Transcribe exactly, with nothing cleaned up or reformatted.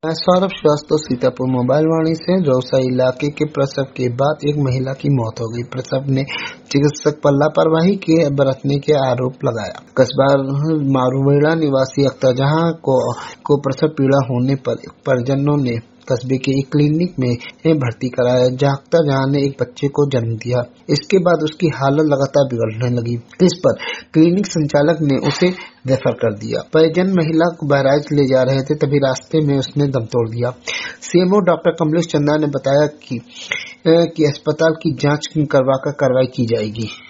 मैं सौरभ श्रीवास्तव, सीतापुर मोबाइल वाणी से। रौसा इलाके के प्रसव के बाद एक महिला की मौत हो गई। प्रसव ने चिकित्सक पर लापरवाही के बरतने के आरोप लगाया। कस्बा मारूवेड़ा निवासी अख्तर जहां को, को प्रसव पीड़ा होने पर परिजनों ने कस्बे के एक क्लिनिक में भर्ती कराया, जहां अख्तर जहां ने एक बच्चे को जन्म दिया। इसके बाद उसकी हालत लगातार बिगड़ने लगी। इस पर क्लिनिक संचालक ने उसे रेफर कर दिया। परिजन महिला को बहराइच ले जा रहे थे, तभी रास्ते में उसने दम तोड़ दिया। सीएमओ डॉक्टर कमलेश चंदा ने बताया कि, कि अस्पताल की जांच करवाकर कार्रवाई की जाएगी।